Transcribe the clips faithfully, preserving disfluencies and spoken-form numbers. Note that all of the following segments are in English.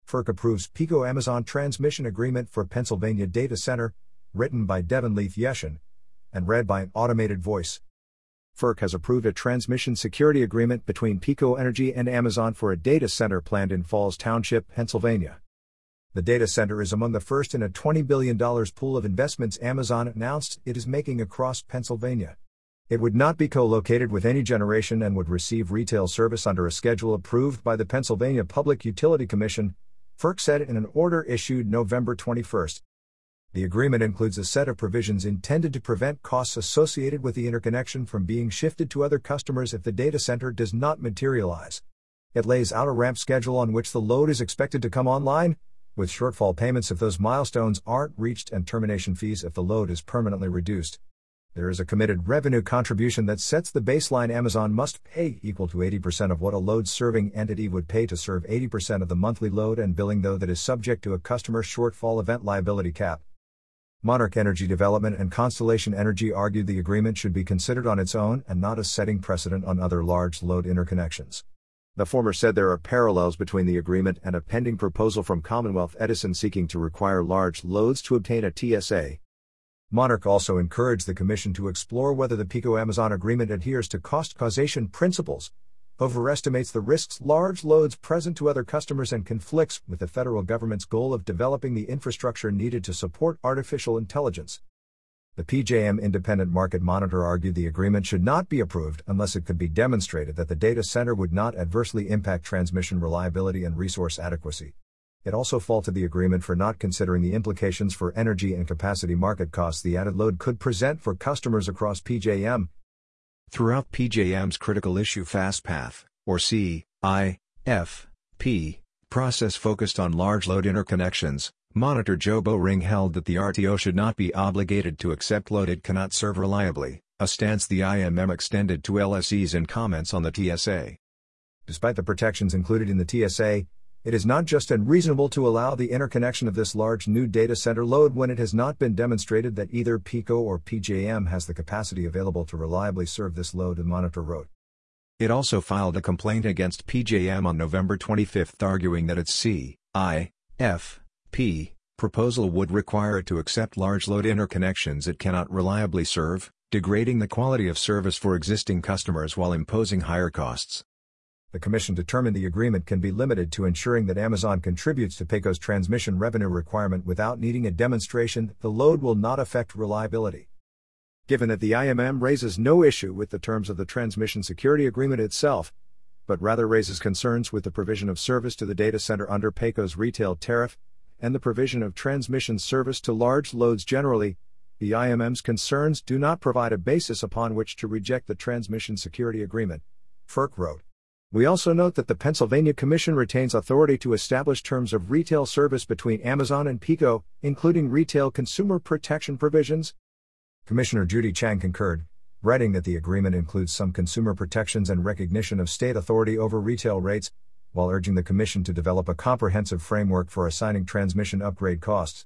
FERC approves PECO Amazon Transmission Agreement for Pennsylvania Data Center, written by Devin Leith Yeshin, and read by an automated voice. FERC has approved a transmission security agreement between PECO Energy and Amazon for a data center planned in Falls Township, Pennsylvania. The data center is among the first in a twenty billion dollars pool of investments Amazon announced it is making across Pennsylvania. It would not be co-located with any generation and would receive retail service under a schedule approved by the Pennsylvania Public Utility Commission, FERC said in an order issued November twenty-first. The agreement includes a set of provisions intended to prevent costs associated with the interconnection from being shifted to other customers if the data center does not materialize. It lays out a ramp schedule on which the load is expected to come online, with shortfall payments if those milestones aren't reached and termination fees if the load is permanently reduced. There is a committed revenue contribution that sets the baseline Amazon must pay equal to eighty percent of what a load-serving entity would pay to serve eighty percent of the monthly load and billing, though that is subject to a customer shortfall event liability cap. Monarch Energy Development and Constellation Energy argued the agreement should be considered on its own and not as setting precedent on other large load interconnections. The former said there are parallels between the agreement and a pending proposal from Commonwealth Edison seeking to require large loads to obtain a T S A. Monarch also encouraged the Commission to explore whether the PECO Amazon agreement adheres to cost causation principles, overestimates the risks large loads present to other customers, and conflicts with the federal government's goal of developing the infrastructure needed to support artificial intelligence. The P J M Independent Market Monitor argued the agreement should not be approved unless it could be demonstrated that the data center would not adversely impact transmission reliability and resource adequacy. It also faulted the agreement for not considering the implications for energy and capacity market costs the added load could present for customers across P J M. Throughout P J M's critical issue FastPath, or C I F P, process focused on large load interconnections, Monitor Joe Bowring held that the R T O should not be obligated to accept load it cannot serve reliably, a stance the I M M extended to L S Es in comments on the T S A. Despite the protections included in the T S A, it is not just unreasonable to allow the interconnection of this large new data center load when it has not been demonstrated that either PECO or P J M has the capacity available to reliably serve this load, the Monitor wrote. It also filed a complaint against P J M on November twenty-fifth, arguing that its C I F P proposal would require it to accept large load interconnections it cannot reliably serve, degrading the quality of service for existing customers while imposing higher costs. The Commission determined the agreement can be limited to ensuring that Amazon contributes to PECO's transmission revenue requirement without needing a demonstration that the load will not affect reliability. Given that the I M M raises no issue with the terms of the transmission security agreement itself, but rather raises concerns with the provision of service to the data center under PECO's retail tariff, and the provision of transmission service to large loads generally, the I M M's concerns do not provide a basis upon which to reject the transmission security agreement, FERC wrote. We also note that the Pennsylvania Commission retains authority to establish terms of retail service between Amazon and PECO, including retail consumer protection provisions. Commissioner Judy Chang concurred, writing that the agreement includes some consumer protections and recognition of state authority over retail rates, while urging the Commission to develop a comprehensive framework for assigning transmission upgrade costs.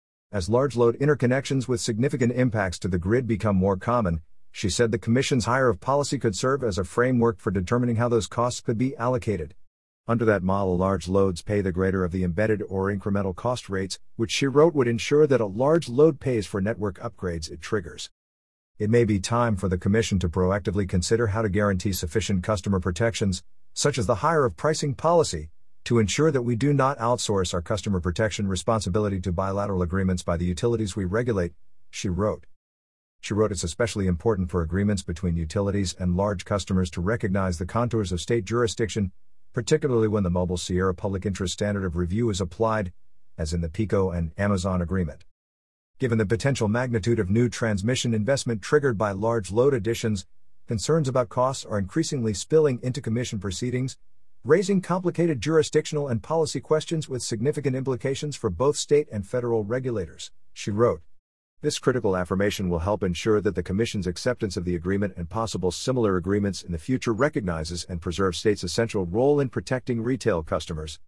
As large load interconnections with significant impacts to the grid become more common, she said the Commission's hire of policy could serve as a framework for determining how those costs could be allocated. Under that model, large loads pay the greater of the embedded or incremental cost rates, which she wrote would ensure that a large load pays for network upgrades it triggers. It may be time for the Commission to proactively consider how to guarantee sufficient customer protections, such as the hire of pricing policy, to ensure that we do not outsource our customer protection responsibility to bilateral agreements by the utilities we regulate, she wrote. She wrote it's especially important for agreements between utilities and large customers to recognize the contours of state jurisdiction, particularly when the Mobile Sierra Public Interest Standard of Review is applied, as in the PECO and Amazon agreement. Given the potential magnitude of new transmission investment triggered by large load additions, concerns about costs are increasingly spilling into Commission proceedings, raising complicated jurisdictional and policy questions with significant implications for both state and federal regulators, she wrote. This critical affirmation will help ensure that the Commission's acceptance of the agreement and possible similar agreements in the future recognizes and preserves states' essential role in protecting retail customers.